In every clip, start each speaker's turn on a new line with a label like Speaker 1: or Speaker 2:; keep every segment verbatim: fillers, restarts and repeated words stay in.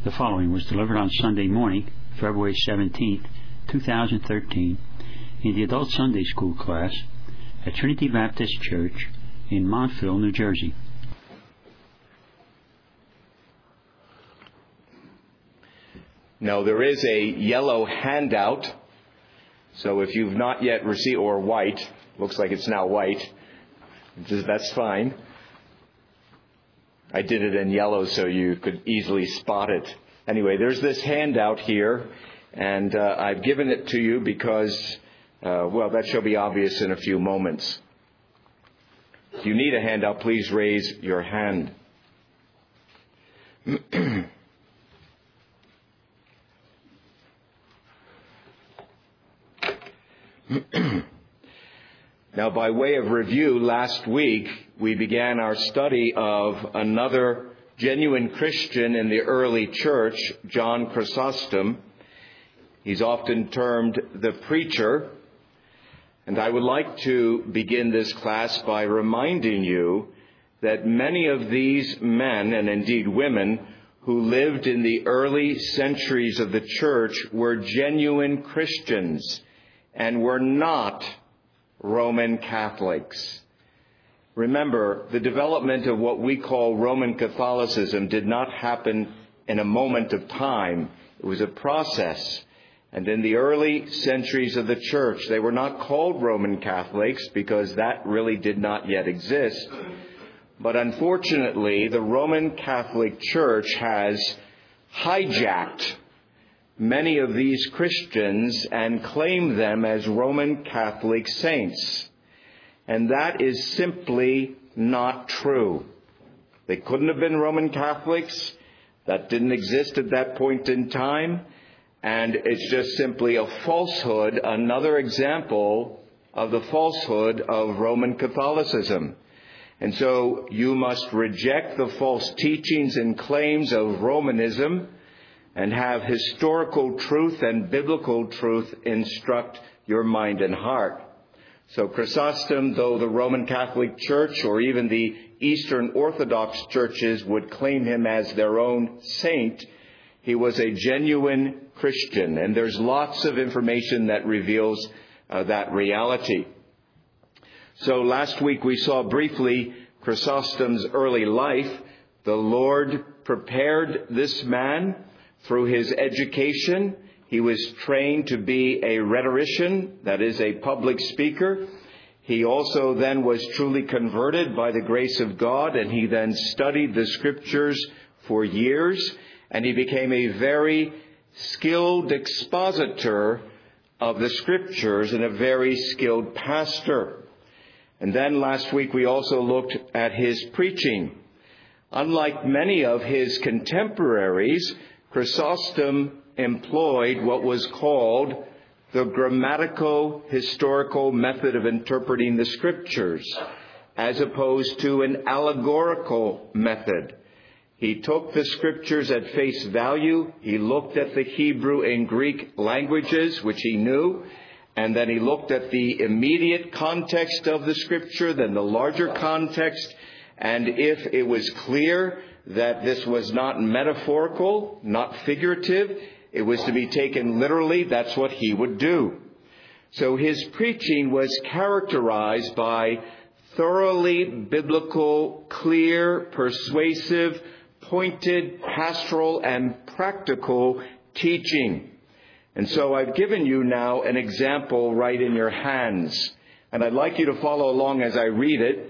Speaker 1: The following was delivered on Sunday morning, February seventeenth, two thousand thirteen, in the Adult Sunday School class at Trinity Baptist Church in Montville, New Jersey.
Speaker 2: Now, there is a yellow handout, so if you've not yet received, or white, looks like it's now white, that's fine. I did it in yellow so you could easily spot it. Anyway, there's this handout here, and uh, I've given it to you because, uh, well, that shall be obvious in a few moments. If you need a handout, please raise your hand. Now, by way of review, last week we began our study of another genuine Christian in the early church, John Chrysostom. He's often termed the preacher. And I would like to begin this class by reminding you that many of these men, and indeed women, who lived in the early centuries of the church were genuine Christians and were not Roman Catholics. Remember, the development of what we call Roman Catholicism did not happen in a moment of time. It was a process. And in the early centuries of the church, they were not called Roman Catholics because that really did not yet exist. But unfortunately, the Roman Catholic Church has hijacked many of these Christians and claim them as Roman Catholic saints. And that is simply not true. They couldn't have been Roman Catholics. That didn't exist at that point in time. And it's just simply a falsehood, another example of the falsehood of Roman Catholicism. And so you must reject the false teachings and claims of Romanism and have historical truth and biblical truth instruct your mind and heart. So Chrysostom, though the Roman Catholic Church or even the Eastern Orthodox churches would claim him as their own saint, he was a genuine Christian. And there's lots of information that reveals uh, that reality. So last week we saw briefly Chrysostom's early life. The Lord prepared this man through his education. He was trained to be a rhetorician, that is, a public speaker. He also then was truly converted by the grace of God, and he then studied the Scriptures for years, and he became a very skilled expositor of the Scriptures and a very skilled pastor. And then last week we also looked at his preaching. Unlike many of his contemporaries, Chrysostom employed what was called the grammatico-historical method of interpreting the Scriptures, as opposed to an allegorical method. He took the Scriptures at face value. He looked at the Hebrew and Greek languages, which he knew, and then he looked at the immediate context of the Scripture, then the larger context, and if it was clear that this was not metaphorical, not figurative, it was to be taken literally, that's what he would do. So his preaching was characterized by thoroughly biblical, clear, persuasive, pointed, pastoral, and practical teaching. And so I've given you now an example right in your hands. And I'd like you to follow along as I read it.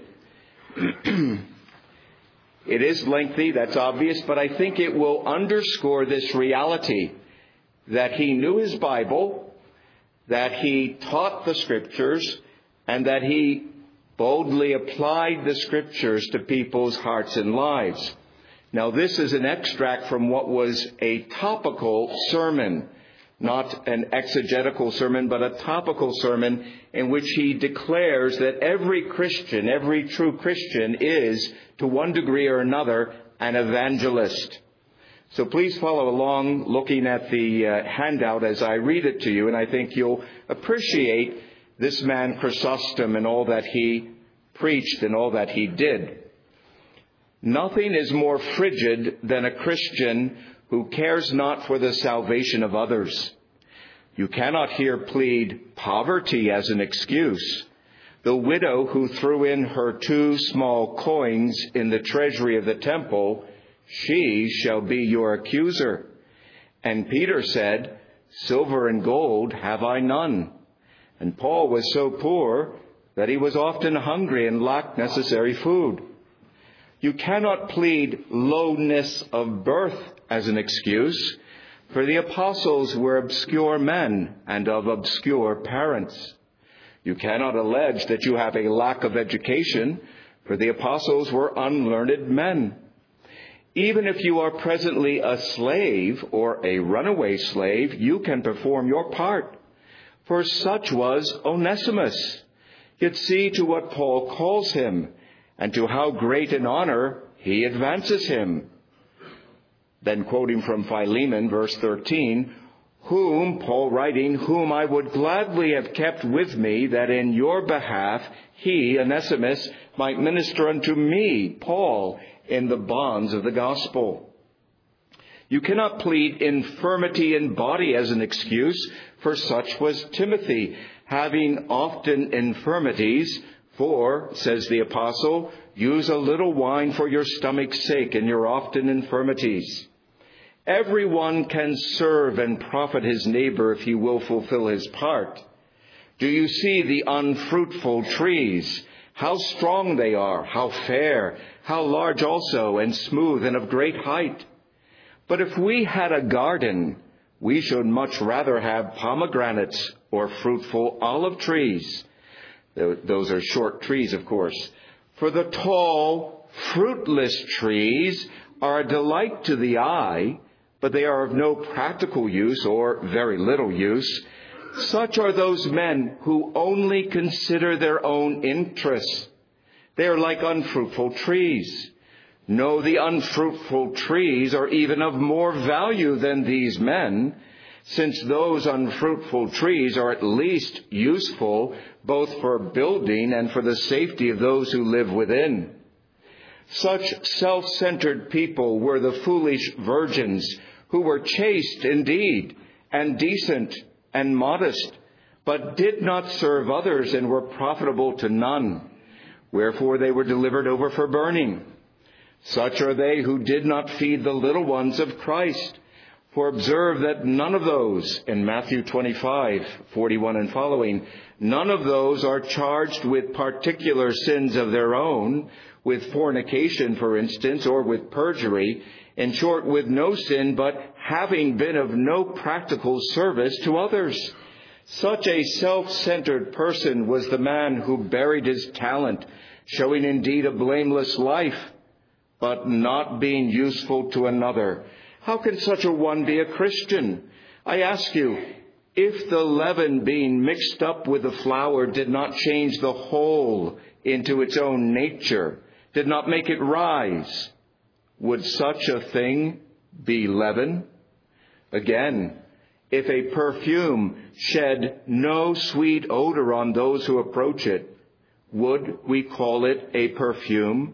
Speaker 2: It is lengthy, that's obvious, but I think it will underscore this reality that he knew his Bible, that he taught the Scriptures, and that he boldly applied the Scriptures to people's hearts and lives. Now, this is an extract from what was a topical sermon, not an exegetical sermon, but a topical sermon in which he declares that every Christian, every true Christian is, to one degree or another, an evangelist. So please follow along looking at the uh, handout as I read it to you, and I think you'll appreciate this man Chrysostom and all that he preached and all that he did. Nothing is more frigid than a Christian who cares not for the salvation of others. You cannot here plead poverty as an excuse. The widow who threw in her two small coins in the treasury of the temple, she shall be your accuser. And Peter said, silver and gold have I none. And Paul was so poor that he was often hungry and lacked necessary food. You cannot plead lowness of birth as an excuse, for the apostles were obscure men and of obscure parents. You cannot allege that you have a lack of education, for the apostles were unlearned men. Even if you are presently a slave or a runaway slave, you can perform your part, for such was Onesimus. Yet see to what Paul calls him, and to how great an honor he advances him. Then quoting from Philemon, verse thirteen, whom, Paul writing, whom I would gladly have kept with me, that in your behalf he, Onesimus, might minister unto me, Paul, in the bonds of the gospel. You cannot plead infirmity in body as an excuse, for such was Timothy, having often infirmities. For, says the apostle, use a little wine for your stomach's sake and your often infirmities. Everyone can serve and profit his neighbor if he will fulfill his part. Do you see the unfruitful trees? How strong they are, how fair, how large also, and smooth and of great height. But if we had a garden, we should much rather have pomegranates or fruitful olive trees. Those are short trees, of course. For the tall, fruitless trees are a delight to the eye, but they are of no practical use or very little use. Such are those men who only consider their own interests. They are like unfruitful trees. No, the unfruitful trees are even of more value than these men, since those unfruitful trees are at least useful both for building and for the safety of those who live within. Such self-centered people were the foolish virgins who were chaste indeed and decent and modest, but did not serve others and were profitable to none. Wherefore they were delivered over for burning. Such are they who did not feed the little ones of Christ. For observe that none of those, in Matthew twenty-five, forty-one and following, none of those are charged with particular sins of their own, with fornication, for instance, or with perjury, in short, with no sin, but having been of no practical service to others. Such a self-centered person was the man who buried his talent, showing indeed a blameless life, but not being useful to another. How can such a one be a Christian? I ask you, if the leaven being mixed up with the flour did not change the whole into its own nature, did not make it rise, would such a thing be leaven? Again, if a perfume shed no sweet odor on those who approach it, would we call it a perfume?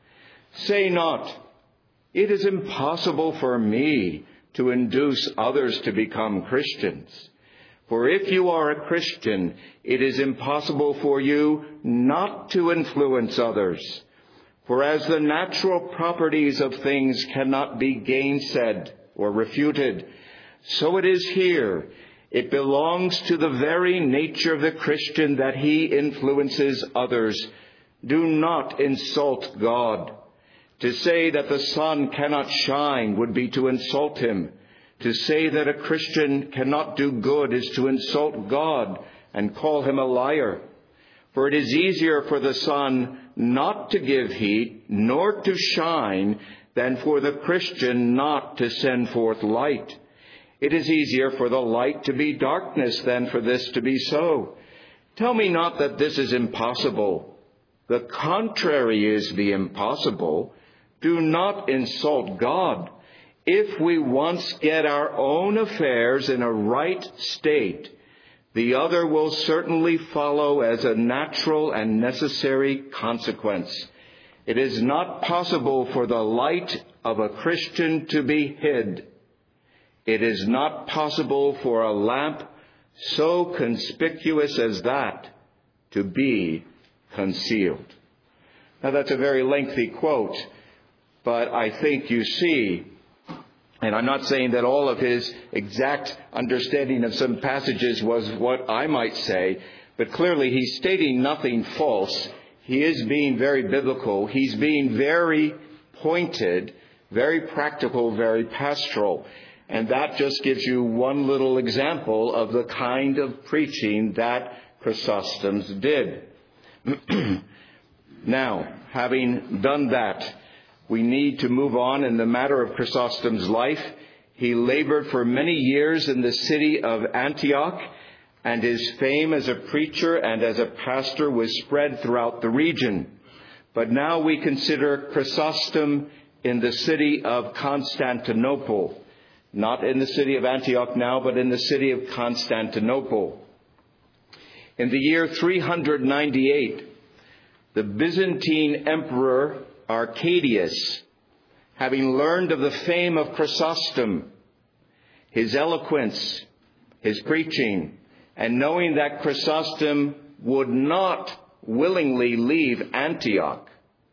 Speaker 2: Say not, it is impossible for me to induce others to become Christians. For if you are a Christian, it is impossible for you not to influence others. For as the natural properties of things cannot be gainsaid or refuted, so it is here. It belongs to the very nature of the Christian that he influences others. Do not insult God. To say that the sun cannot shine would be to insult him. To say that a Christian cannot do good is to insult God and call him a liar. For it is easier for the sun not to give heat, nor to shine, than for the Christian not to send forth light. It is easier for the light to be darkness than for this to be so. Tell me not that this is impossible. The contrary is the impossible. Do not insult God. If we once get our own affairs in a right state, the other will certainly follow as a natural and necessary consequence. It is not possible for the light of a Christian to be hid. It is not possible for a lamp so conspicuous as that to be concealed. Now, that's a very lengthy quote, but I think you see, and I'm not saying that all of his exact understanding of some passages was what I might say, but clearly he's stating nothing false. He is being very biblical. He's being very pointed, very practical, very pastoral. And that just gives you one little example of the kind of preaching that Chrysostom's did. Now, having done that, we need to move on in the matter of Chrysostom's life. He labored for many years in the city of Antioch, and his fame as a preacher and as a pastor was spread throughout the region. But now we consider Chrysostom in the city of Constantinople. Not in the city of Antioch now, but in the city of Constantinople. In the year three hundred ninety-eight, the Byzantine Emperor Arcadius, having learned of the fame of Chrysostom, his eloquence, his preaching, and knowing that Chrysostom would not willingly leave Antioch,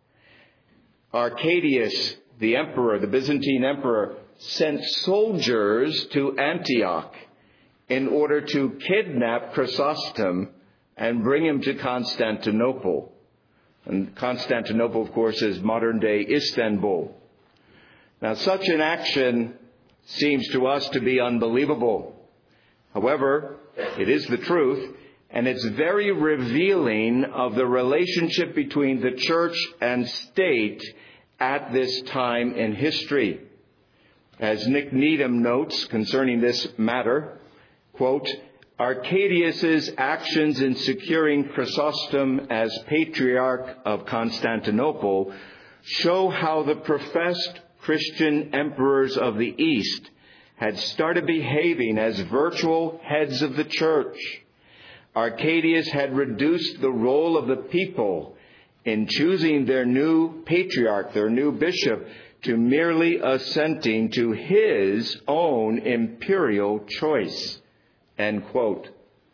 Speaker 2: Arcadius, the emperor, the Byzantine emperor, sent soldiers to Antioch in order to kidnap Chrysostom and bring him to Constantinople. And Constantinople, of course, is modern-day Istanbul. Now, such an action seems to us to be unbelievable. However, it is the truth, and it's very revealing of the relationship between the church and state at this time in history. As Nick Needham notes concerning this matter, quote, Arcadius's actions in securing Chrysostom as Patriarch of Constantinople show how the professed Christian emperors of the East had started behaving as virtual heads of the church. Arcadius had reduced the role of the people in choosing their new patriarch, their new bishop, to merely assenting to his own imperial choice. End quote.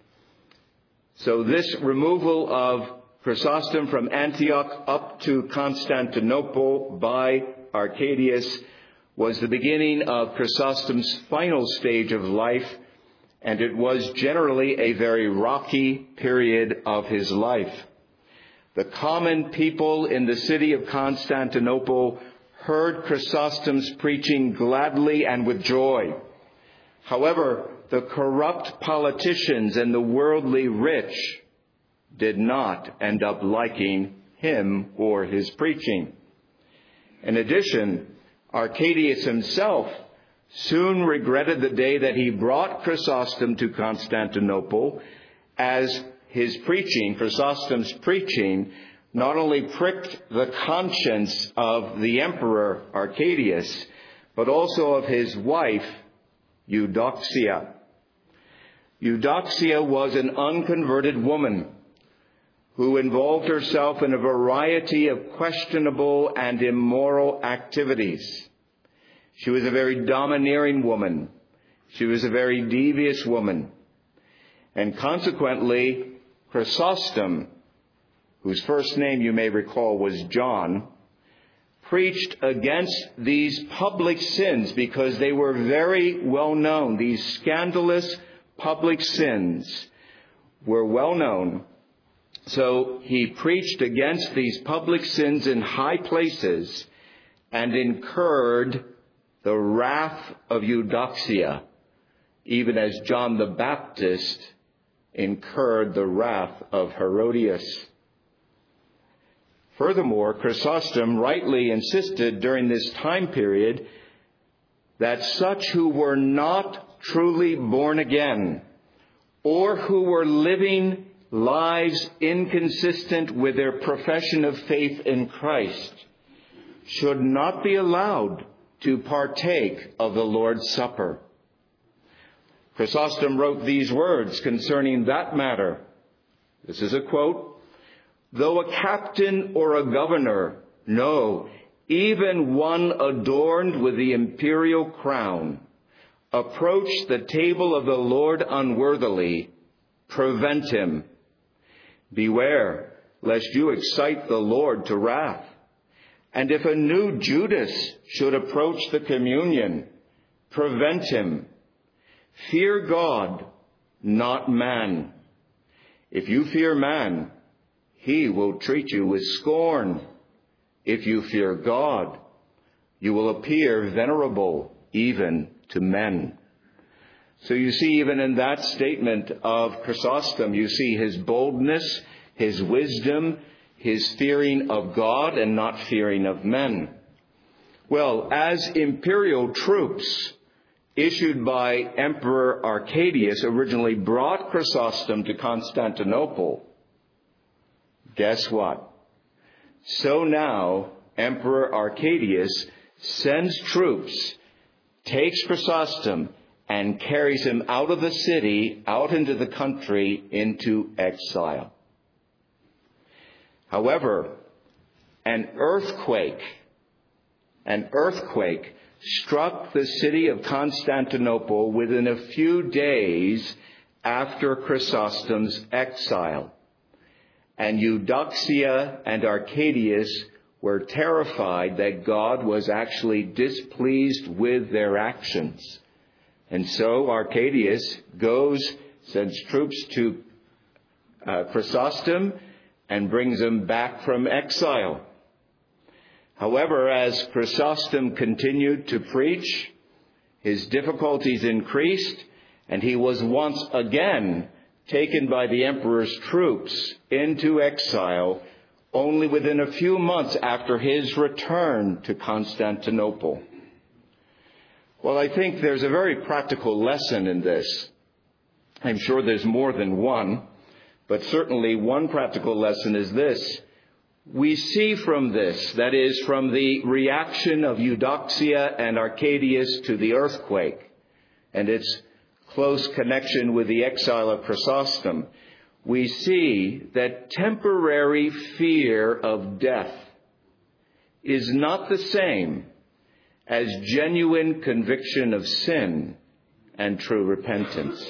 Speaker 2: So this removal of Chrysostom from Antioch up to Constantinople by Arcadius was the beginning of Chrysostom's final stage of life, and it was generally a very rocky period of his life. The common people in the city of Constantinople heard Chrysostom's preaching gladly and with joy. However, the corrupt politicians and the worldly rich did not end up liking him or his preaching. In addition, Arcadius himself soon regretted the day that he brought Chrysostom to Constantinople, as his preaching, Chrysostom's preaching, not only pricked the conscience of the emperor Arcadius, but also of his wife, Eudoxia. Eudoxia was an unconverted woman who involved herself in a variety of questionable and immoral activities. She was a very domineering woman. She was a very devious woman. And consequently, Chrysostom, whose first name you may recall was John, preached against these public sins because they were very well known. These scandalous public sins were well known. So he preached against these public sins in high places and incurred the wrath of Eudoxia, even as John the Baptist incurred the wrath of Herodias. Furthermore, Chrysostom rightly insisted during this time period that such who were not truly born again, or who were living lives inconsistent with their profession of faith in Christ, should not be allowed to partake of the Lord's Supper. Chrysostom wrote these words concerning that matter. This is a quote. Though a captain or a governor No, even one adorned with the imperial crown, approach the table of the Lord unworthily, prevent him. Beware, lest you excite the Lord to wrath. And if a new Judas should approach the communion, prevent him. Fear God, not man. If you fear man, he will treat you with scorn. If you fear God, you will appear venerable even to men. So you see, even in that statement of Chrysostom, you see his boldness, his wisdom, his fearing of God and not fearing of men. Well, as imperial troops issued by Emperor Arcadius originally brought Chrysostom to Constantinople, guess what? So now Emperor Arcadius sends troops, takes Chrysostom, and carries him out of the city, out into the country, into exile. However, an earthquake, an earthquake struck the city of Constantinople within a few days after Chrysostom's exile. And Eudoxia and Arcadius were terrified that God was actually displeased with their actions. And so Arcadius goes, sends troops to uh, Chrysostom and brings him back from exile. However, as Chrysostom continued to preach, his difficulties increased, and he was once again taken by the emperor's troops into exile only within a few months after his return to Constantinople. Well, I think there's a very practical lesson in this. I'm sure there's more than one, but certainly one practical lesson is this. We see from this, that is, from the reaction of Eudoxia and Arcadius to the earthquake and its close connection with the exile of Chrysostom, we see that temporary fear of death is not the same as genuine conviction of sin and true repentance.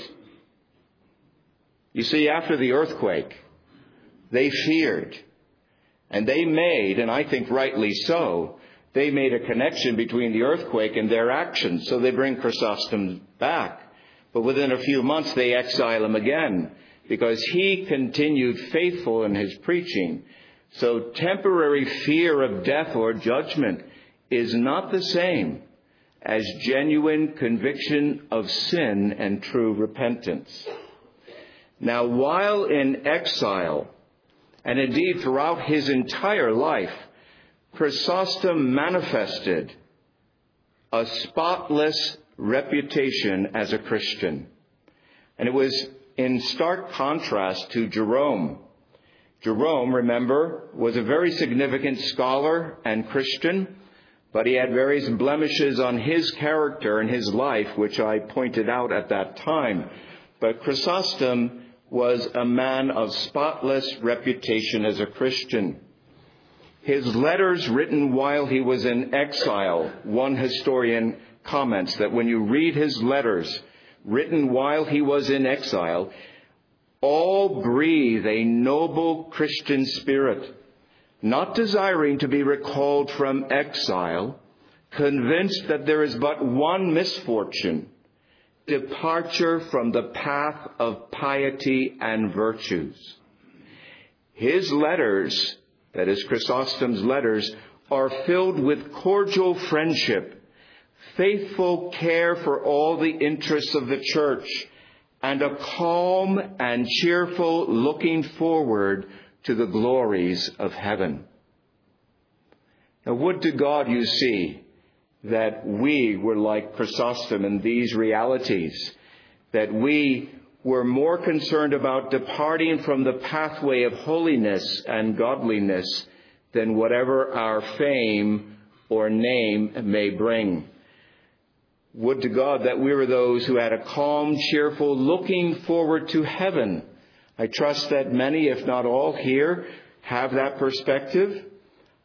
Speaker 2: You see, after the earthquake, they feared, and they made, and I think rightly so, they made a connection between the earthquake and their actions, so they bring Chrysostom back. But within a few months, they exile him again because he continued faithful in his preaching. So temporary fear of death or judgment is not the same as genuine conviction of sin and true repentance. Now, while in exile, and indeed throughout his entire life, Chrysostom manifested a spotless reputation as a Christian. And it was in stark contrast to Jerome. Jerome, remember, was a very significant scholar and Christian, but he had various blemishes on his character and his life, which I pointed out at that time. But Chrysostom was a man of spotless reputation as a Christian. His letters written while he was in exile, one historian comments that when you read his letters written while he was in exile, all breathe a noble Christian spirit, not desiring to be recalled from exile, convinced that there is but one misfortune, departure from the path of piety and virtues. His letters, that is Chrysostom's letters, are filled with cordial friendship, faithful care for all the interests of the church, and a calm and cheerful looking forward to the glories of heaven. Now, would to God, you see, that we were like Chrysostom in these realities, that we were more concerned about departing from the pathway of holiness and godliness than whatever our fame or name may bring. Would to God that we were those who had a calm, cheerful looking forward to heaven. I trust that many, if not all here, have that perspective.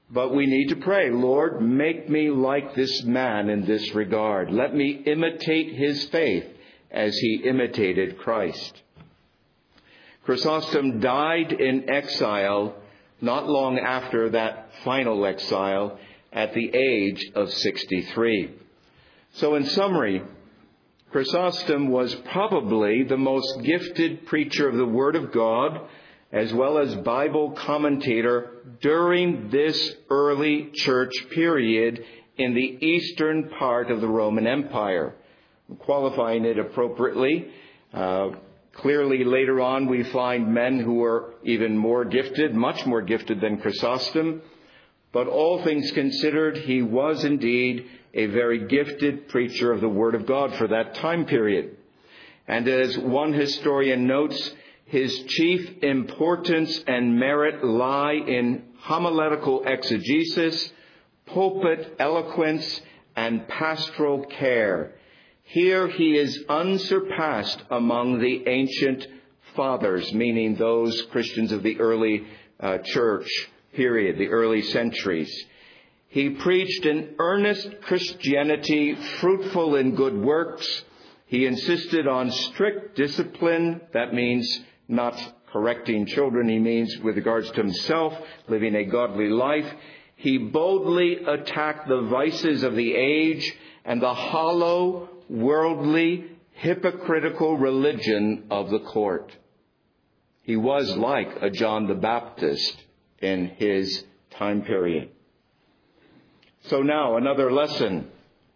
Speaker 2: But we need to pray, Lord, make me like this man in this regard. Let me imitate his faith as he imitated Christ. Chrysostom died in exile not long after that final exile at the age of sixty-three. So in summary, Chrysostom was probably the most gifted preacher of the Word of God, as well as Bible commentator during this early church period in the eastern part of the Roman Empire. Qualifying it appropriately, uh, clearly later on we find men who were even more gifted, much more gifted than Chrysostom. But all things considered, he was indeed a very gifted preacher of the Word of God for that time period. And as one historian notes, his chief importance and merit lie in homiletical exegesis, pulpit eloquence, and pastoral care. Here he is unsurpassed among the ancient fathers, meaning those Christians of the early uh, church period, the early centuries. He preached an earnest Christianity, fruitful in good works. He insisted on strict discipline. That means not correcting children. He means with regards to himself, living a godly life. He boldly attacked the vices of the age and the hollow, worldly, hypocritical religion of the court. He was like a John the Baptist in his time period. So now, another lesson.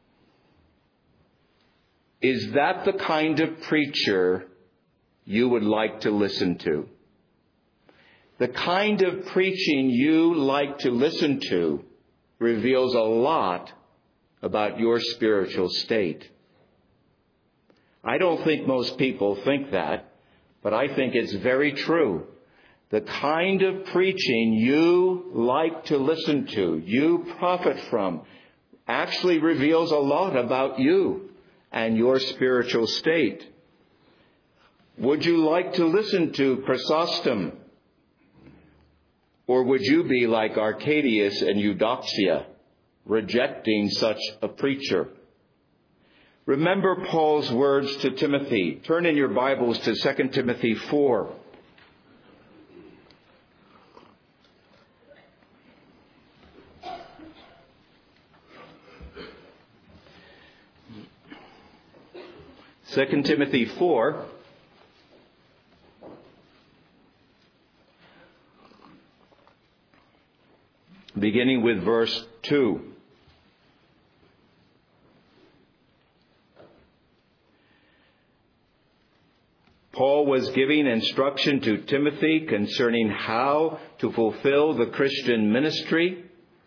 Speaker 2: Is that the kind of preacher you would like to listen to? The kind of preaching you like to listen to reveals a lot about your spiritual state. I don't think most people think that, but I think it's very true. The kind of preaching you like to listen to, you profit from, actually reveals a lot about you and your spiritual state. Would you like to listen to Chrysostom? Or would you be like Arcadius and Eudoxia, rejecting such a preacher? Remember Paul's words to Timothy. Turn in your Bibles to Second Timothy four. Second Timothy four, beginning with verse two. Paul was giving instruction to Timothy concerning how to fulfill the Christian ministry.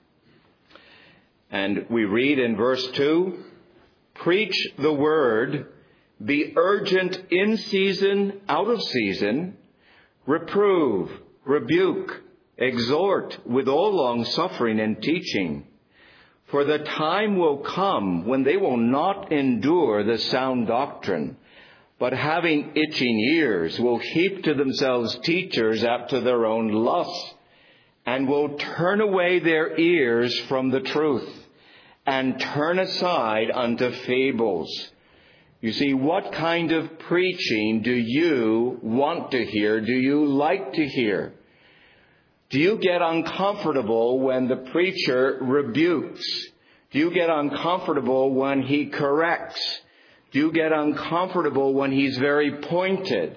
Speaker 2: And we read in verse two, preach the word, be urgent in season, out of season, reprove, rebuke, exhort with all long suffering and teaching. For the time will come when they will not endure the sound doctrine, but having itching ears will heap to themselves teachers after their own lusts, and will turn away their ears from the truth, and turn aside unto fables. You see, what kind of preaching do you want to hear? Do you like to hear? Do you get uncomfortable when the preacher rebukes? Do you get uncomfortable when he corrects? Do you get uncomfortable when he's very pointed?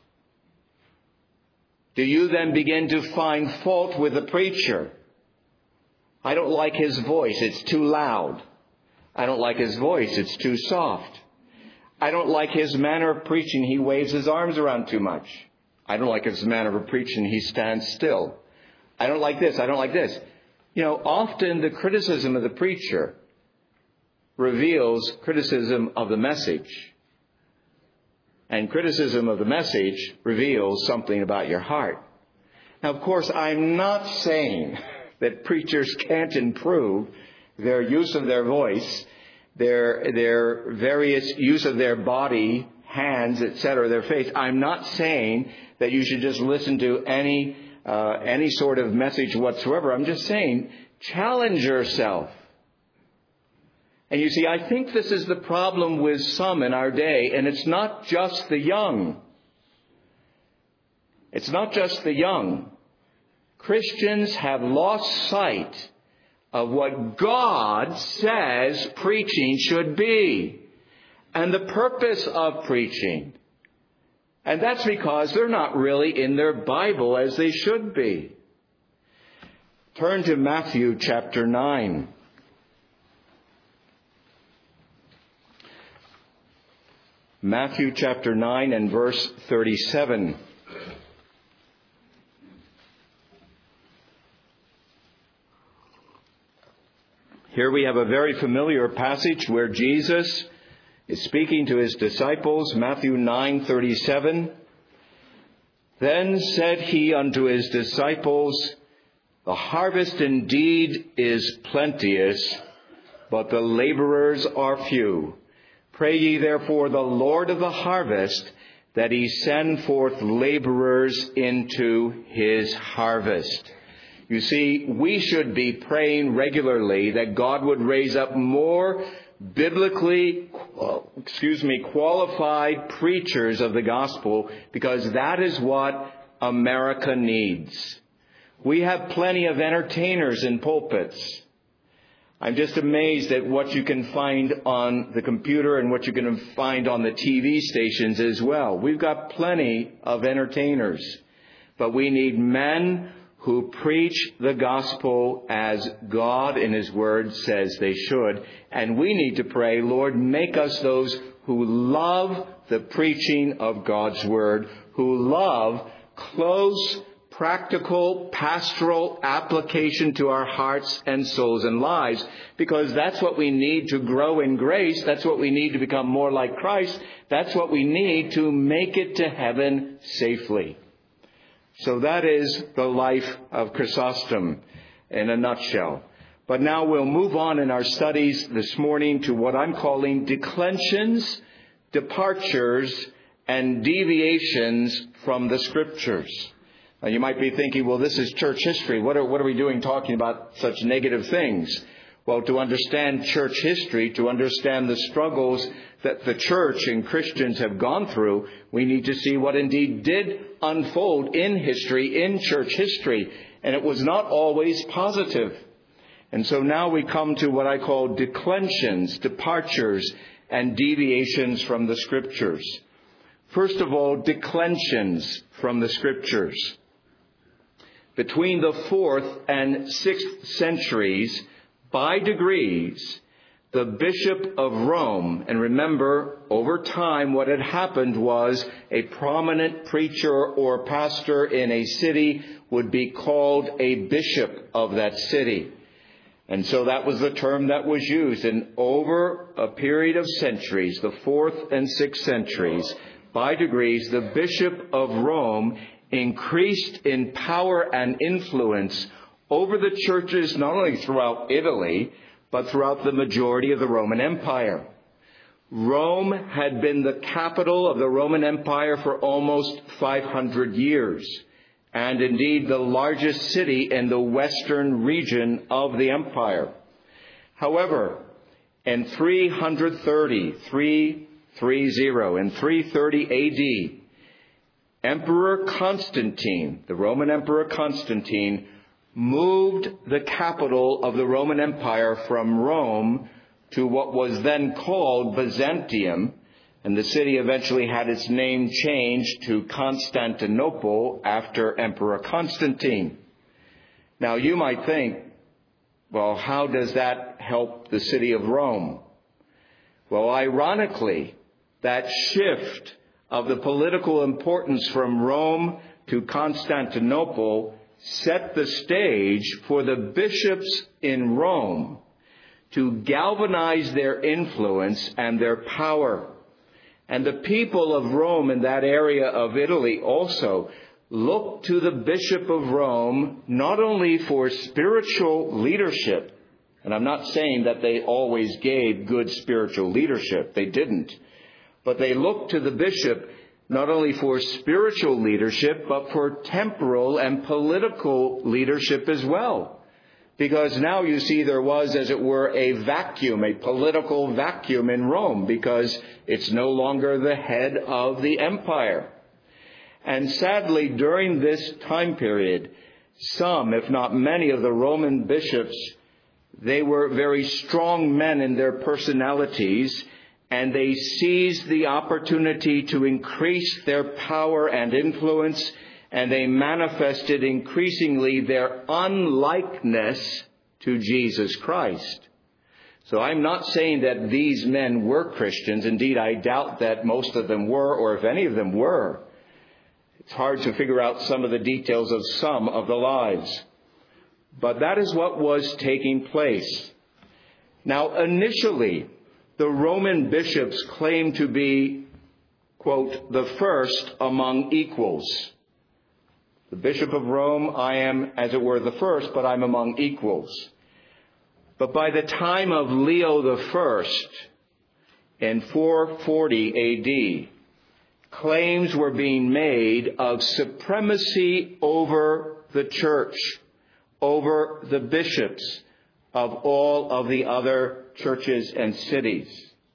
Speaker 2: Do you then begin to find fault with the preacher? I don't like his voice, it's too loud. I don't like his voice, it's too soft. I don't like his manner of preaching, he waves his arms around too much. I don't like his manner of preaching, he stands still. I don't like this, I don't like this. You know, often the criticism of the preacher reveals criticism of the message. And criticism of the message reveals something about your heart. Now, of course, I'm not saying that preachers can't improve their use of their voice, their their various use of their body, hands, et cetera, their face. I'm not saying that you should just listen to any uh, any sort of message whatsoever. I'm just saying Challenge yourself. And you see, I think this is the problem with some in our day, and it's not just the young. It's not just the young. Christians have lost sight of what God says preaching should be and the purpose of preaching. And that's because they're not really in their Bible as they should be. Turn to Matthew chapter nine. Matthew chapter nine and verse thirty-seven. Here we have a very familiar passage where Jesus is speaking to his disciples. Matthew nine thirty-seven. Then said he unto his disciples, the harvest indeed is plenteous, but the laborers are few. Pray ye therefore the Lord of the harvest, that he send forth laborers into his harvest. You see, we should be praying regularly that God would raise up more biblically, excuse me, qualified preachers of the gospel, because that is what America needs. We have plenty of entertainers in pulpits. I'm just amazed at what you can find on the computer and what you can find on the T V stations as well. We've got plenty of entertainers, but we need men who preach the gospel as God in his word says they should. And we need to pray, Lord, make us those who love the preaching of God's word, who love close, practical, pastoral application to our hearts and souls and lives, because that's what we need to grow in grace. That's what we need to become more like Christ. That's what we need to make it to heaven safely. So that is the life of Chrysostom in a nutshell. But now we'll move on in our studies this morning to what I'm calling declensions, departures, and deviations from the Scriptures. Now you might be thinking, well, this is church history. What are, what are we doing talking about such negative things? Well, to understand church history, to understand the struggles that the church and Christians have gone through, we need to see what indeed did unfold in history, in church history. And it was not always positive. And so now we come to what I call declensions, departures, and deviations from the Scriptures. First of all, declensions from the Scriptures. Between the fourth and sixth centuries, by degrees, the Bishop of Rome, and remember, over time what had happened was a prominent preacher or pastor in a city would be called a bishop of that city. And so that was the term that was used. And over a period of centuries, the fourth and sixth centuries, by degrees, the Bishop of Rome increased in power and influence over the churches, not only throughout Italy, but throughout the majority of the Roman Empire. Rome had been the capital of the Roman Empire for almost five hundred years, and indeed the largest city in the western region of the empire. However, in three thirty, three thirty, in three thirty A D, Emperor Constantine, the Roman Emperor Constantine, moved the capital of the Roman Empire from Rome to what was then called Byzantium, and the city eventually had its name changed to Constantinople after Emperor Constantine. Now you might think, well, how does that help the city of Rome? Well, ironically, that shift of the political importance from Rome to Constantinople set the stage for the bishops in Rome to galvanize their influence and their power. And the people of Rome in that area of Italy also looked to the Bishop of Rome not only for spiritual leadership, and I'm not saying that they always gave good spiritual leadership, they didn't, but they looked to the bishop not only for spiritual leadership, but for temporal and political leadership as well. Because now you see there was, as it were, a vacuum, a political vacuum in Rome, because it's no longer the head of the empire. And sadly, during this time period, some, if not many, of the Roman bishops, they were very strong men in their personalities, and they seized the opportunity to increase their power and influence, and they manifested increasingly their unlikeness to Jesus Christ. So I'm not saying that these men were Christians. Indeed, I doubt that most of them were, or if any of them were. It's hard to figure out some of the details of some of the lives. But that is what was taking place. Now, initially, the Roman bishops claimed to be, quote, the first among equals. The Bishop of Rome, I am, as it were, the first, but I'm among equals. But by the time of Leo the First, in four forty A D, claims were being made of supremacy over the church, over the bishops of all of the other churches and cities.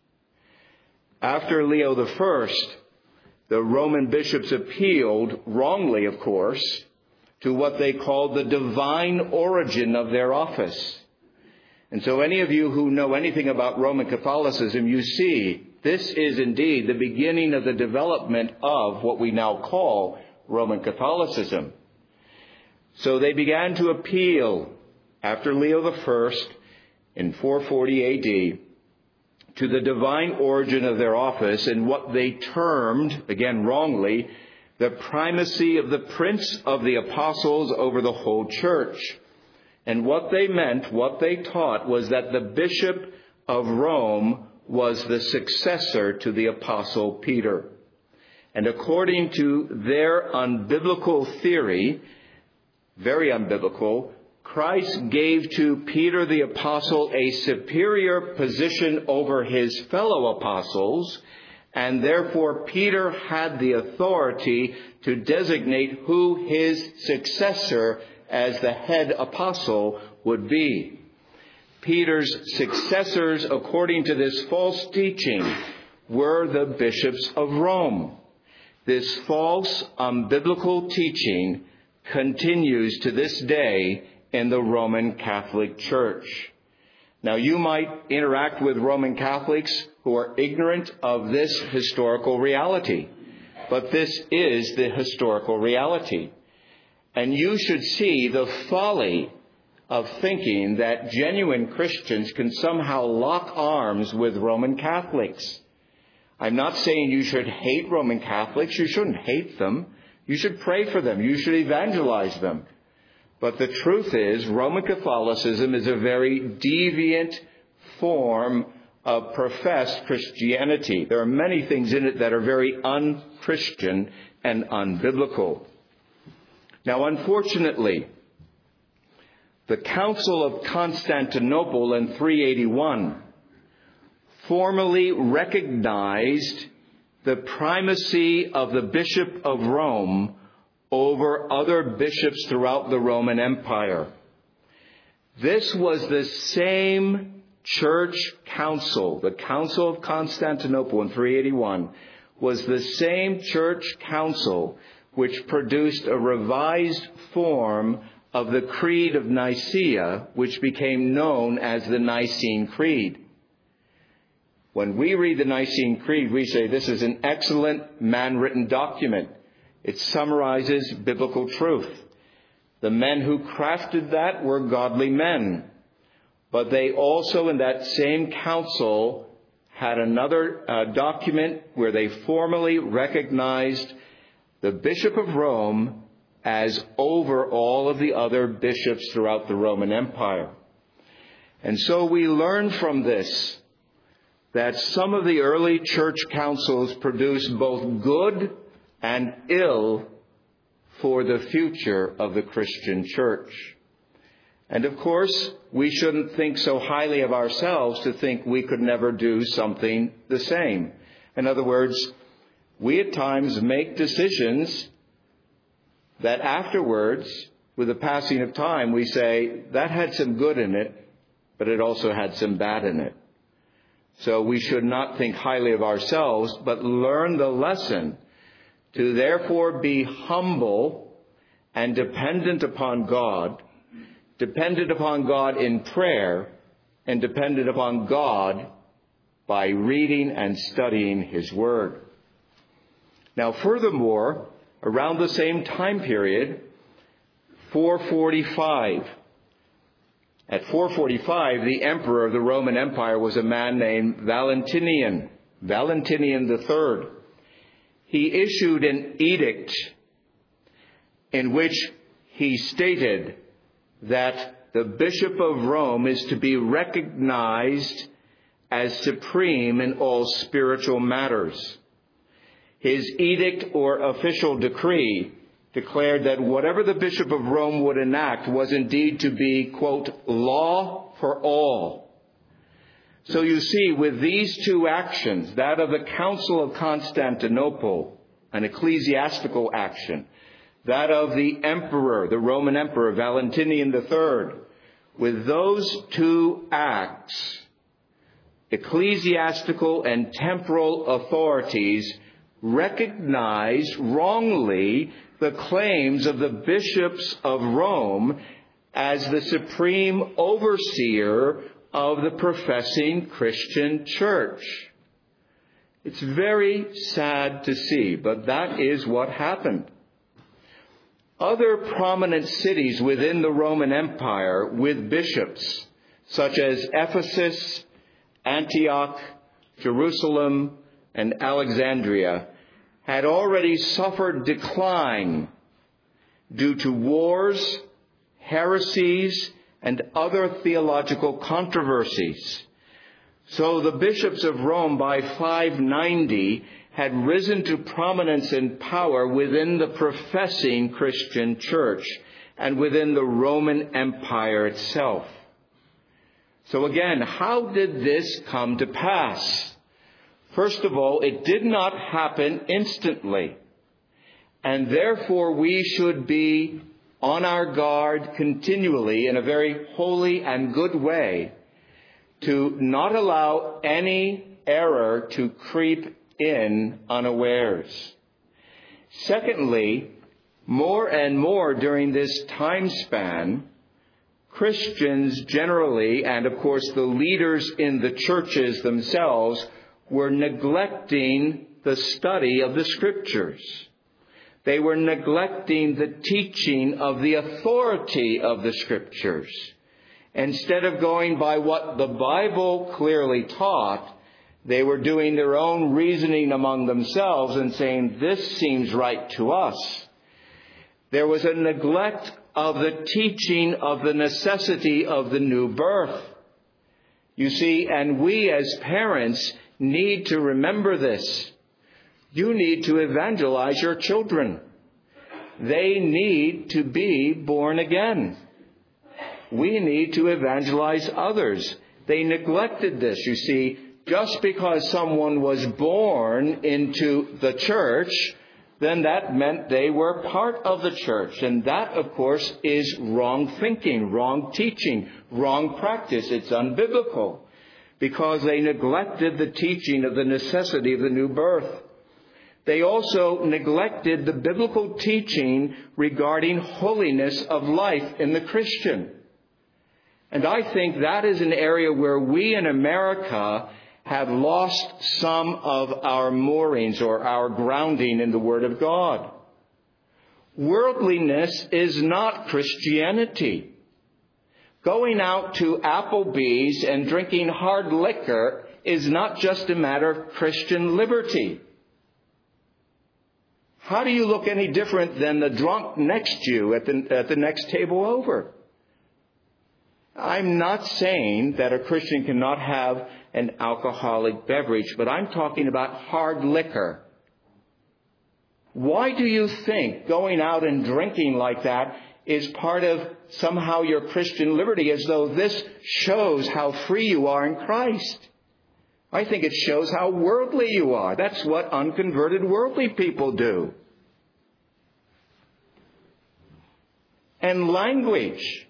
Speaker 2: After Leo the First, the Roman bishops appealed, wrongly of course, to what they called the divine origin of their office. And so any of you who know anything about Roman Catholicism, you see this is indeed the beginning of the development of what we now call Roman Catholicism. So they began to appeal after Leo the First in four forty A D to the divine origin of their office and what they termed, again wrongly, the primacy of the Prince of the Apostles over the whole church. And what they meant, what they taught, was that the Bishop of Rome was the successor to the Apostle Peter. And according to their unbiblical theory, very unbiblical, Christ gave to Peter the Apostle a superior position over his fellow apostles, and therefore Peter had the authority to designate who his successor as the head apostle would be. Peter's successors, according to this false teaching, were the bishops of Rome. This false, unbiblical teaching continues to this day in the Roman Catholic Church. Now, you might interact with Roman Catholics who are ignorant of this historical reality, but this is the historical reality. And you should see the folly of thinking that genuine Christians can somehow lock arms with Roman Catholics. I'm not saying you should hate Roman Catholics. You shouldn't hate them. You should pray for them. You should evangelize them. But the truth is, Roman Catholicism is a very deviant form of professed Christianity. There are many things in it that are very un-Christian and unbiblical. Now, unfortunately, the Council of Constantinople in three eighty-one formally recognized the primacy of the Bishop of Rome over other bishops throughout the Roman Empire. This was the same church council. The Council of Constantinople in three eighty-one was the same church council which produced a revised form of the Creed of Nicaea, which became known as the Nicene Creed. When we read the Nicene Creed, we say this is an excellent man-written document. It summarizes biblical truth. The men who crafted that were godly men. But they also, in that same council, had another uh, document where they formally recognized the Bishop of Rome as over all of the other bishops throughout the Roman Empire. And so we learn from this that some of the early church councils produced both good and ill for the future of the Christian church. And of course, we shouldn't think so highly of ourselves to think we could never do something the same. In other words, we at times make decisions that afterwards, with the passing of time, we say that had some good in it, but it also had some bad in it. So we should not think highly of ourselves, but learn the lesson to therefore be humble and dependent upon God, dependent upon God in prayer, and dependent upon God by reading and studying His Word. Now, furthermore, around the same time period, four forty-five. At four forty-five, the emperor of the Roman Empire was a man named Valentinian, Valentinian the Third. He issued an edict in which he stated that the Bishop of Rome is to be recognized as supreme in all spiritual matters. His edict or official decree declared that whatever the Bishop of Rome would enact was indeed to be, quote, law for all. So you see, with these two actions, that of the Council of Constantinople, an ecclesiastical action, that of the emperor, the Roman Emperor, Valentinian the Third, with those two acts, ecclesiastical and temporal authorities recognized wrongly the claims of the bishops of Rome as the supreme overseer of the professing Christian church. It's very sad to see, but that is what happened. Other prominent cities within the Roman Empire with bishops, such as Ephesus, Antioch, Jerusalem, and Alexandria, had already suffered decline due to wars, heresies, and other theological controversies. So the bishops of Rome by five ninety had risen to prominence and power within the professing Christian church and within the Roman Empire itself. So again, how did this come to pass? First of all, it did not happen instantly. And therefore, we should be on our guard continually in a very holy and good way to not allow any error to creep in unawares. Secondly, more and more during this time span, Christians generally, and of course the leaders in the churches themselves, were neglecting the study of the Scriptures. They were neglecting the teaching of the authority of the Scriptures. Instead of going by what the Bible clearly taught, they were doing their own reasoning among themselves and saying, this seems right to us. There was a neglect of the teaching of the necessity of the new birth. You see, and we as parents need to remember this. You need to evangelize your children. They need to be born again. We need to evangelize others. They neglected this. You see, just because someone was born into the church, then that meant they were part of the church. And that, of course, is wrong thinking, wrong teaching, wrong practice. It's unbiblical, because they neglected the teaching of the necessity of the new birth. They also neglected the biblical teaching regarding holiness of life in the Christian. And I think that is an area where we in America have lost some of our moorings or our grounding in the Word of God. Worldliness is not Christianity. Going out to Applebee's and drinking hard liquor is not just a matter of Christian liberty. How do you look any different than the drunk next to you at the, at the next table over? I'm not saying that a Christian cannot have an alcoholic beverage, but I'm talking about hard liquor. Why do you think going out and drinking like that is part of somehow your Christian liberty, as though this shows how free you are in Christ? I think it shows how worldly you are. That's what unconverted worldly people do. and language.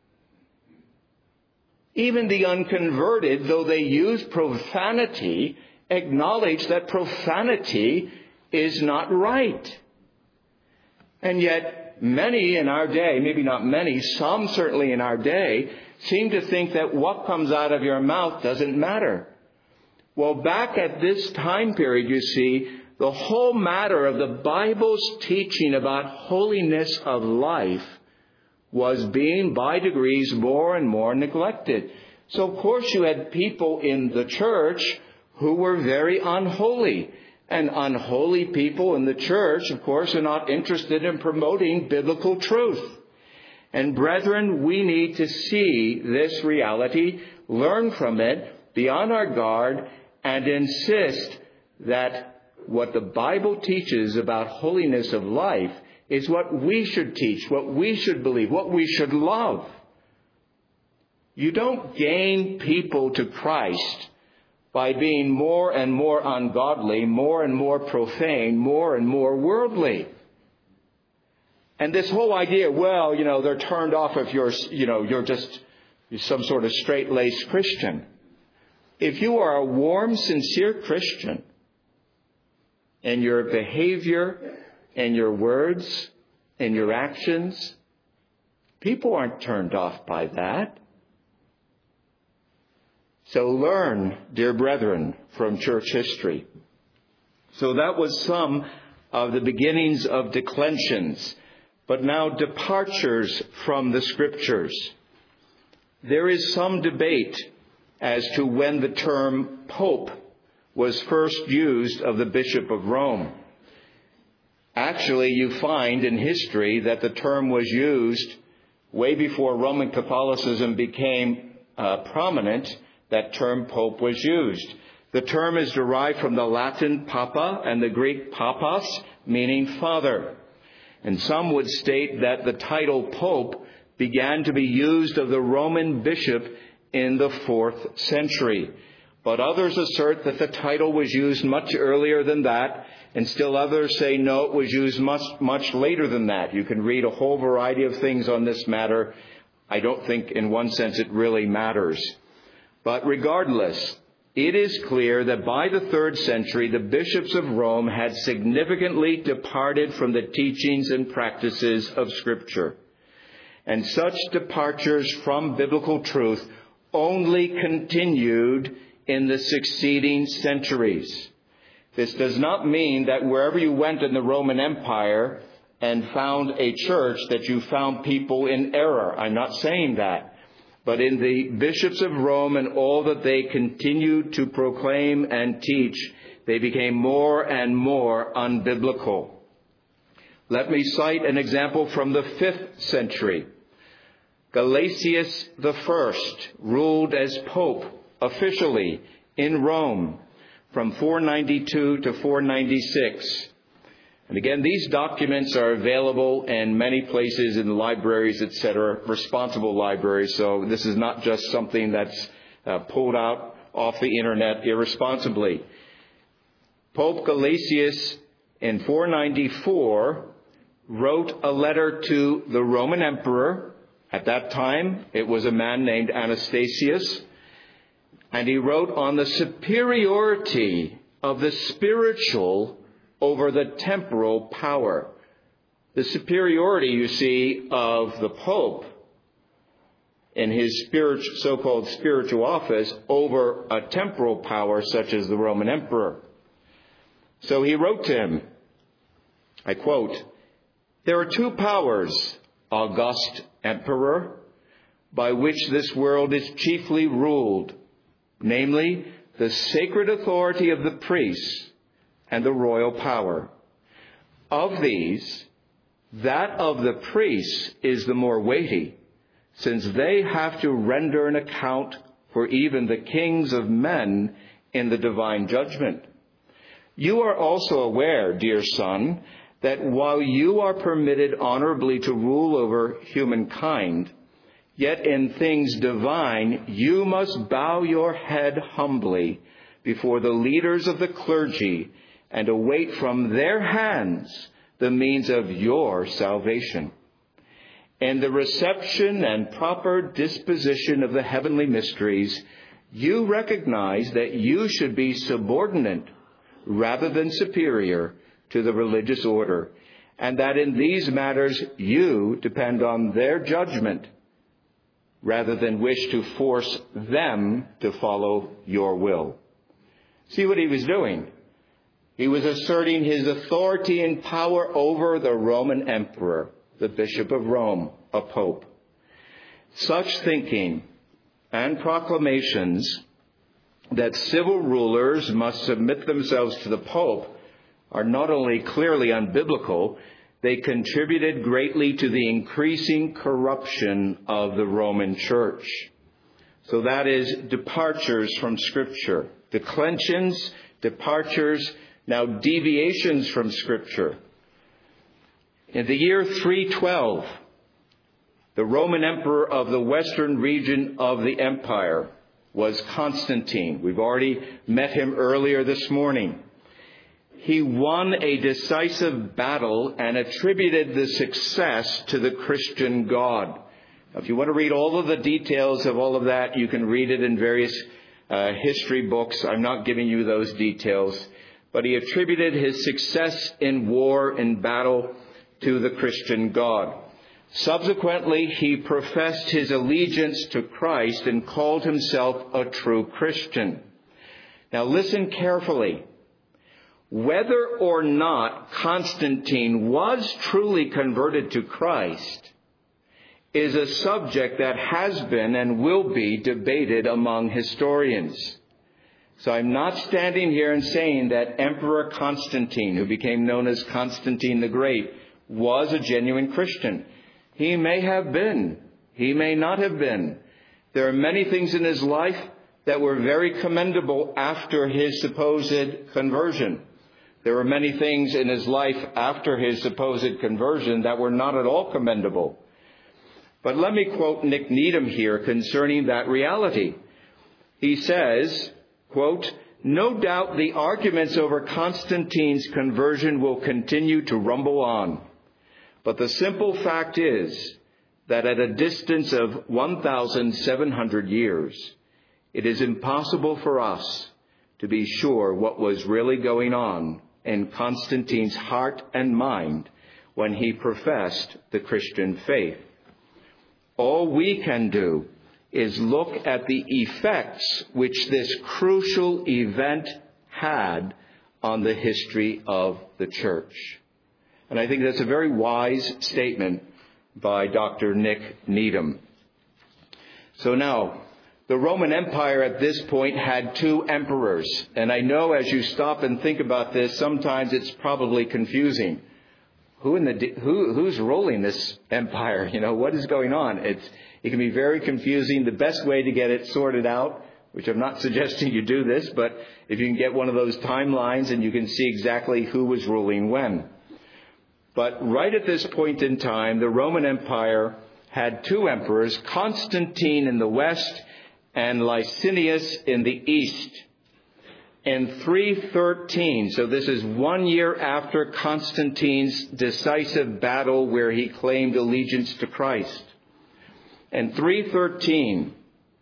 Speaker 2: Even the unconverted, though they use profanity, acknowledge that profanity is not right. And yet, many in our day, maybe not many, some certainly in our day, seem to think that what comes out of your mouth doesn't matter. Well, back at this time period, you see, the whole matter of the Bible's teaching about holiness of life was being, by degrees, more and more neglected. So, of course, you had people in the church who were very unholy. And unholy people in the church, of course, are not interested in promoting biblical truth. And brethren, we need to see this reality, learn from it, be on our guard, and insist that what the Bible teaches about holiness of life is what we should teach, what we should believe, what we should love. You don't gain people to Christ by being more and more ungodly, more and more profane, more and more worldly. And this whole idea, well, you know, they're turned off if you're, you know, you're just some sort of straight-laced Christian. If you are a warm, sincere Christian, and your behavior and your words and your actions, people aren't turned off by that. So learn, dear brethren, from church history. So that was some of the beginnings of declensions, but now departures from the Scriptures. There is some debate as to when the term pope was first used of the Bishop of Rome. Actually, you find in history that the term was used way before Roman Catholicism became uh, prominent. That term pope was used. The term is derived from the Latin papa and the Greek papas, meaning father. And some would state that the title pope began to be used of the Roman bishop in the fourth century. But others assert that the title was used much earlier than that, and still others say no, it was used much, much later than that. You can read a whole variety of things on this matter. I don't think in one sense it really matters. But regardless, it is clear that by the third century, the bishops of Rome had significantly departed from the teachings and practices of Scripture. And such departures from biblical truth only continued in the succeeding centuries. This does not mean that wherever you went in the Roman Empire and found a church that you found people in error. I'm not saying that. But in the bishops of Rome and all that they continued to proclaim and teach, they became more and more unbiblical. Let me cite an example from the fifth century. Gelasius the First ruled as Pope officially in Rome from four ninety-two to four ninety-six. And again, these documents are available in many places in libraries, et cetera, responsible libraries. So this is not just something that's uh, pulled out off the internet irresponsibly. Pope Gelasius in four ninety-four wrote a letter to the Roman emperor. At that time, it was a man named Anastasius. And he wrote on the superiority of the spiritual over the temporal power. The superiority, you see, of the Pope in his spiritual, so-called spiritual office over a temporal power such as the Roman emperor. So he wrote to him, I quote, "There are two powers, august emperor, by which this world is chiefly ruled, namely the sacred authority of the priests and the royal power. Of these, that of the priests is the more weighty, since they have to render an account for even the kings of men in the divine judgment. You are also aware, dear son, that while you are permitted honorably to rule over humankind, yet in things divine you must bow your head humbly before the leaders of the clergy and await from their hands the means of your salvation. in the reception and proper disposition of the heavenly mysteries, you recognize that you should be subordinate rather than superior to the religious order, and that in these matters you depend on their judgment rather than wish to force them to follow your will. See what he was doing? He was asserting his authority and power over the Roman emperor, the Bishop of Rome, a pope. Such thinking and proclamations that civil rulers must submit themselves to the Pope are not only clearly unbiblical, they contributed greatly to the increasing corruption of the Roman Church. So that is departures from Scripture. Declensions, departures, now deviations from Scripture. In the year three twelve, the Roman emperor of the western region of the empire was Constantine. We've already met him earlier this morning. He won a decisive battle and attributed the success to the Christian God. Now, if you want to read all of the details of all of that, you can read it in various uh, history books. I'm not giving you those details. But he attributed his success in war, in battle, to the Christian God. Subsequently, he professed his allegiance to Christ and called himself a true Christian. Now listen carefully. Whether or not Constantine was truly converted to Christ is a subject that has been and will be debated among historians. So I'm not standing here and saying that Emperor Constantine, who became known as Constantine the Great, was a genuine Christian. He may have been. He may not have been. There are many things in his life that were very commendable after his supposed conversion. There were many things in his life after his supposed conversion that were not at all commendable. But let me quote Nick Needham here concerning that reality. He says, quote, "No doubt the arguments over Constantine's conversion will continue to rumble on. But the simple fact is that at a distance of one thousand seven hundred years, it is impossible for us to be sure what was really going on in Constantine's heart and mind when he professed the Christian faith. All we can do is look at the effects which this crucial event had on the history of the church." And I think that's a very wise statement by Doctor Nick Needham. So now, the Roman Empire at this point had two emperors. And I know as you stop and think about this, sometimes it's probably confusing. Who in the who who's ruling this empire? You know, what is going on? It's it can be very confusing. The best way to get it sorted out, which I'm not suggesting you do this, but if you can get one of those timelines and you can see exactly who was ruling when. But right at this point in time, the Roman Empire had two emperors, Constantine in the west and Licinius in the east. In three thirteen, so this is one year after Constantine's decisive battle where he claimed allegiance to Christ. In three thirteen,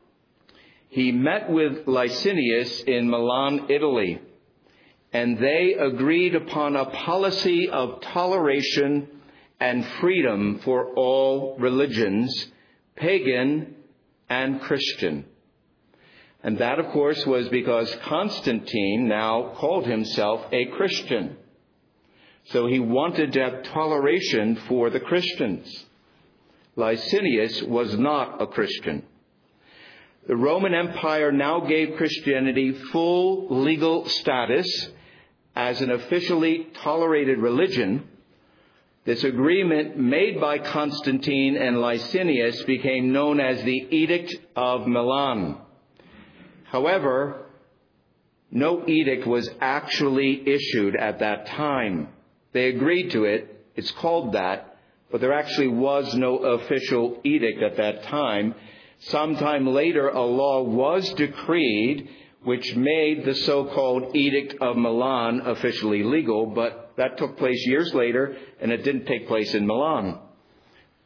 Speaker 2: he met with Licinius in Milan, Italy, and they agreed upon a policy of toleration and freedom for all religions, pagan and Christian. And that, of course, was because Constantine now called himself a Christian. So he wanted to have toleration for the Christians. Licinius was not a Christian. The Roman Empire now gave Christianity full legal status as an officially tolerated religion. This agreement made by Constantine and Licinius became known as the Edict of Milan. However, no edict was actually issued at that time. They agreed to it. It's called that. But there actually was no official edict at that time. Sometime later, a law was decreed which made the so-called Edict of Milan officially legal, but that took place years later, and it didn't take place in Milan.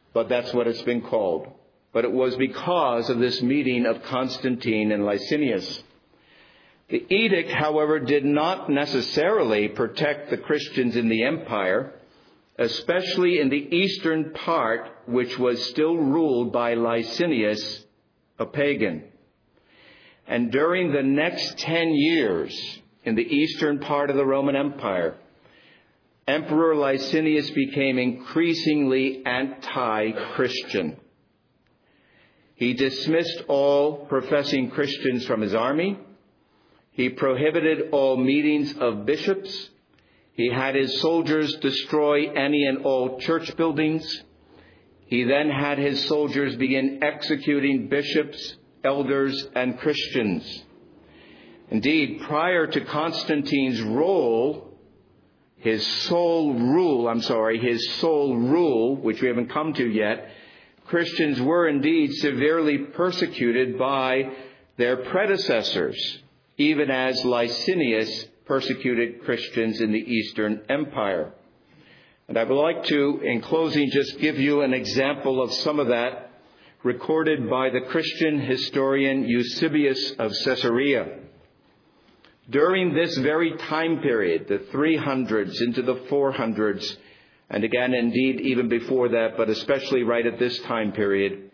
Speaker 2: but that's what it's been called. But it was because of this meeting of Constantine and Licinius. The edict, however, did not necessarily protect the Christians in the empire, especially in the eastern part, which was still ruled by Licinius, a pagan. And during the next ten years, in the eastern part of the Roman Empire, Emperor Licinius became increasingly anti-Christian. He dismissed all professing Christians from his army. He prohibited all meetings of bishops. He had his soldiers destroy any and all church buildings. He then had his soldiers begin executing bishops, elders, and Christians. Indeed, prior to Constantine's role, his sole rule, I'm sorry, his sole rule, which we haven't come to yet, Christians were indeed severely persecuted by their predecessors, even as Licinius persecuted Christians in the Eastern Empire. And I would like to, in closing, just give you an example of some of that recorded by the Christian historian Eusebius of Caesarea. During this very time period, the three hundreds into the four hundreds, and again, indeed, even before that, but especially right at this time period,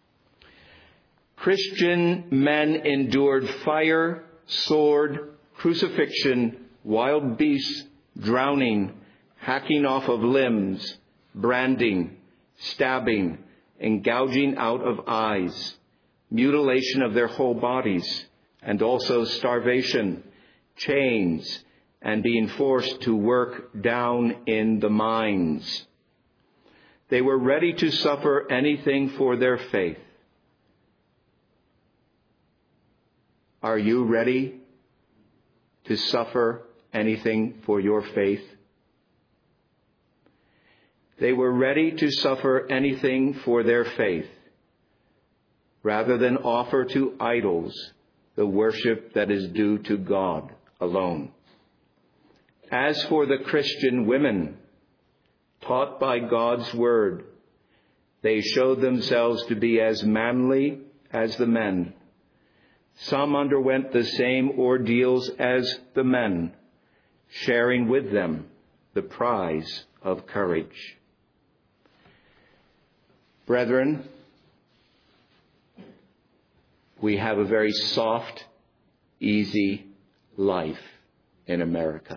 Speaker 2: Christian men endured fire, sword, crucifixion, wild beasts, drowning, hacking off of limbs, branding, stabbing, and gouging out of eyes, mutilation of their whole bodies, and also starvation, chains, and being forced to work down in the mines. They were ready to suffer anything for their faith. Are you ready to suffer anything for your faith? They were ready to suffer anything for their faith, rather than offer to idols the worship that is due to God alone. As for the Christian women, taught by God's word, they showed themselves to be as manly as the men. Some underwent the same ordeals as the men, sharing with them the prize of courage. Brethren, we have a very soft, easy life in America.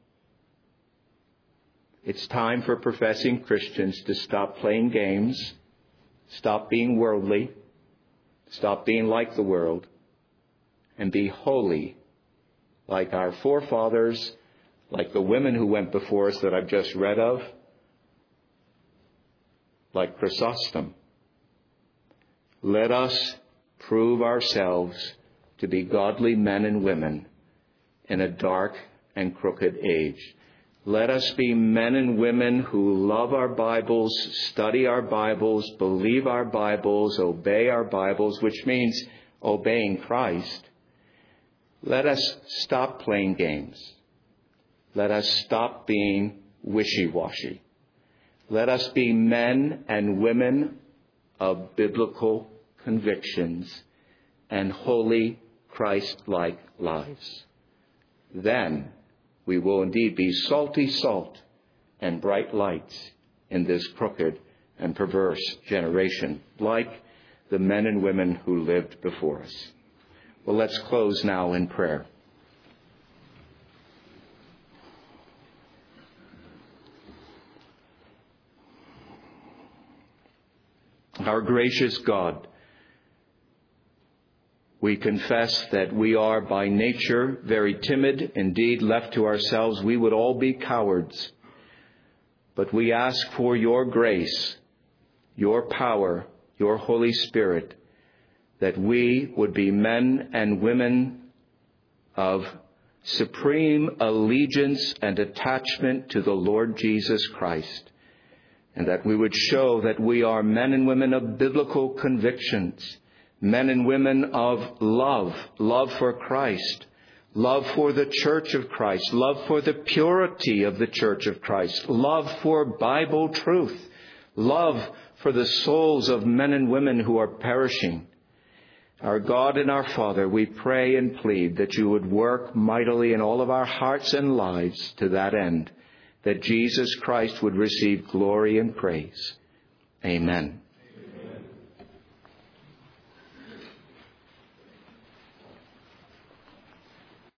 Speaker 2: It's time for professing Christians to stop playing games, stop being worldly, stop being like the world, and be holy like our forefathers, like the women who went before us that I've just read of, like Chrysostom. Let us prove ourselves to be godly men and women in a dark and crooked age. Let us be men and women who love our Bibles, study our Bibles, believe our Bibles, obey our Bibles, which means obeying Christ. Let us stop playing games. Let us stop being wishy-washy. Let us be men and women of biblical convictions and holy Christ-like lives. Then we will indeed be salty salt and bright lights in this crooked and perverse generation, like the men and women who lived before us. Well, let's close now in prayer. Our gracious God, we confess that we are by nature very timid. Indeed, left to ourselves, we would all be cowards. But we ask for your grace, your power, your Holy Spirit, that we would be men and women of supreme allegiance and attachment to the Lord Jesus Christ, and that we would show that we are men and women of biblical convictions, men and women of love, love for Christ, love for the Church of Christ, love for the purity of the Church of Christ, love for Bible truth, love for the souls of men and women who are perishing. Our God and our Father, we pray and plead that you would work mightily in all of our hearts and lives to that end, that Jesus Christ would receive glory and praise. Amen.